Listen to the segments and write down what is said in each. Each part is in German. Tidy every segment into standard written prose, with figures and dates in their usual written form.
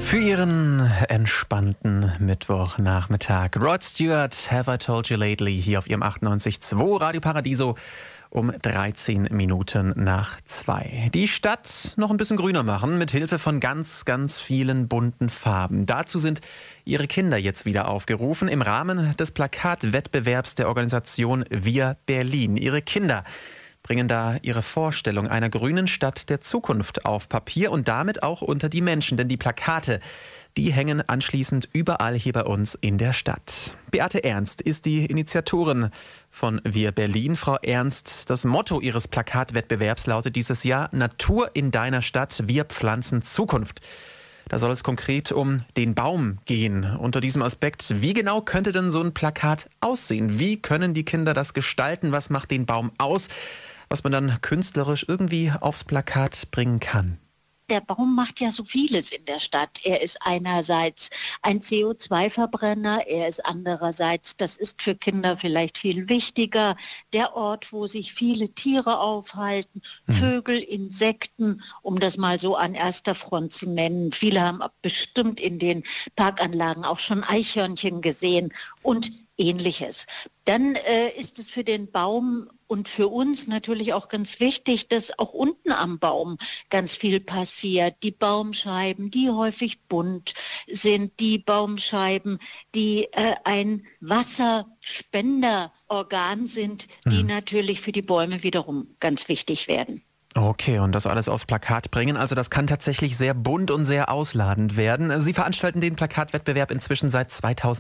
Für Ihren entspannten Mittwochnachmittag. Rod Stewart, Have I Told You Lately, hier auf Ihrem 98.2 Radio Paradiso um 13 Minuten nach 2. Die Stadt noch ein bisschen grüner machen, mit Hilfe von ganz, ganz vielen bunten Farben. Dazu sind Ihre Kinder jetzt wieder aufgerufen im Rahmen des Plakatwettbewerbs der Organisation Wir Berlin. Ihre Kinder bringen da ihre Vorstellung einer grünen Stadt der Zukunft auf Papier und damit auch unter die Menschen. Denn die Plakate, die hängen anschließend überall hier bei uns in der Stadt. Beate Ernst ist die Initiatorin von Wir Berlin. Frau Ernst, das Motto Ihres Plakatwettbewerbs lautet dieses Jahr: Natur in deiner Stadt, wir pflanzen Zukunft. Da soll es konkret um den Baum gehen. Unter diesem Aspekt, wie genau könnte denn so ein Plakat aussehen? Wie können die Kinder das gestalten? Was macht den Baum aus, was man dann künstlerisch irgendwie aufs Plakat bringen kann? Der Baum macht ja so vieles in der Stadt. Er ist einerseits ein CO2-Verbrenner, er ist andererseits, das ist für Kinder vielleicht viel wichtiger, der Ort, wo sich viele Tiere aufhalten, Vögel, Insekten, um das mal so an erster Front zu nennen. Viele haben bestimmt in den Parkanlagen auch schon Eichhörnchen gesehen und Ähnliches. Dann ist es für den Baum und für uns natürlich auch ganz wichtig, dass auch unten am Baum ganz viel passiert. Die Baumscheiben, die häufig bunt sind, die Baumscheiben, die ein Wasserspenderorgan sind, die natürlich für die Bäume wiederum ganz wichtig werden. Okay, und das alles aufs Plakat bringen. Also das kann tatsächlich sehr bunt und sehr ausladend werden. Sie veranstalten den Plakatwettbewerb inzwischen seit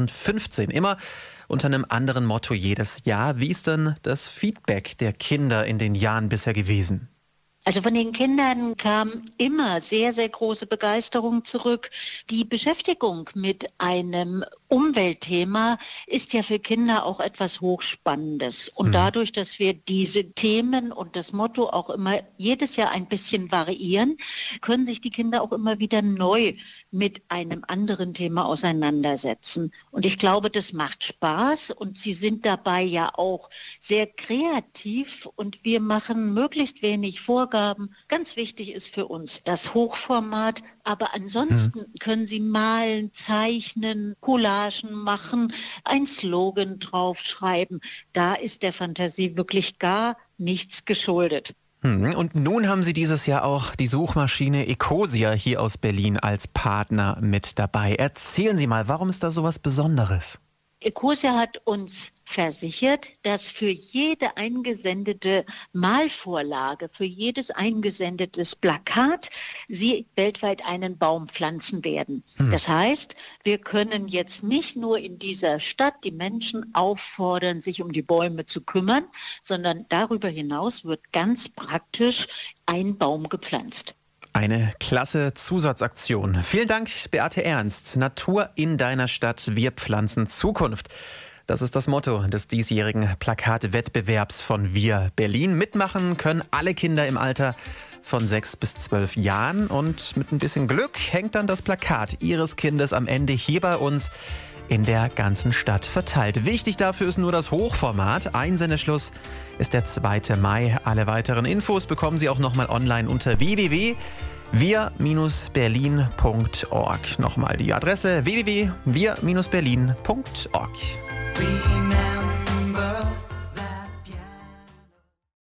2015. Immer unter einem anderen Motto jedes Jahr. Wie ist denn das Feedback der Kinder in den Jahren bisher gewesen? Also von den Kindern kam immer sehr, sehr große Begeisterung zurück. Die Beschäftigung mit einem Umweltthema ist ja für Kinder auch etwas Hochspannendes. Und dadurch, dass wir diese Themen und das Motto auch immer jedes Jahr ein bisschen variieren, können sich die Kinder auch immer wieder neu mit einem anderen Thema auseinandersetzen. Und ich glaube, das macht Spaß und sie sind dabei ja auch sehr kreativ und wir machen möglichst wenig Vorgaben. Ganz wichtig ist für uns das Hochformat, aber ansonsten können Sie malen, zeichnen, Collagen machen, ein Slogan draufschreiben. Da ist der Fantasie wirklich gar nichts geschuldet. Und nun haben Sie dieses Jahr auch die Suchmaschine Ecosia hier aus Berlin als Partner mit dabei. Erzählen Sie mal, warum ist da sowas Besonderes? Ecosia hat uns versichert, dass für jede eingesendete Malvorlage, für jedes eingesendetes Plakat sie weltweit einen Baum pflanzen werden. Das heißt, wir können jetzt nicht nur in dieser Stadt die Menschen auffordern, sich um die Bäume zu kümmern, sondern darüber hinaus wird ganz praktisch ein Baum gepflanzt. Eine klasse Zusatzaktion. Vielen Dank, Beate Ernst. Natur in deiner Stadt, wir pflanzen Zukunft. Das ist das Motto des diesjährigen Plakatwettbewerbs von Wir Berlin. Mitmachen können alle Kinder im Alter von 6 bis 12 Jahren. Und mit ein bisschen Glück hängt dann das Plakat Ihres Kindes am Ende hier bei uns in der ganzen Stadt verteilt. Wichtig dafür ist nur das Hochformat. Einsendeschluss ist der 2. Mai. Alle weiteren Infos bekommen Sie auch nochmal online unter www.wir-berlin.org. Nochmal die Adresse www.wir-berlin.org.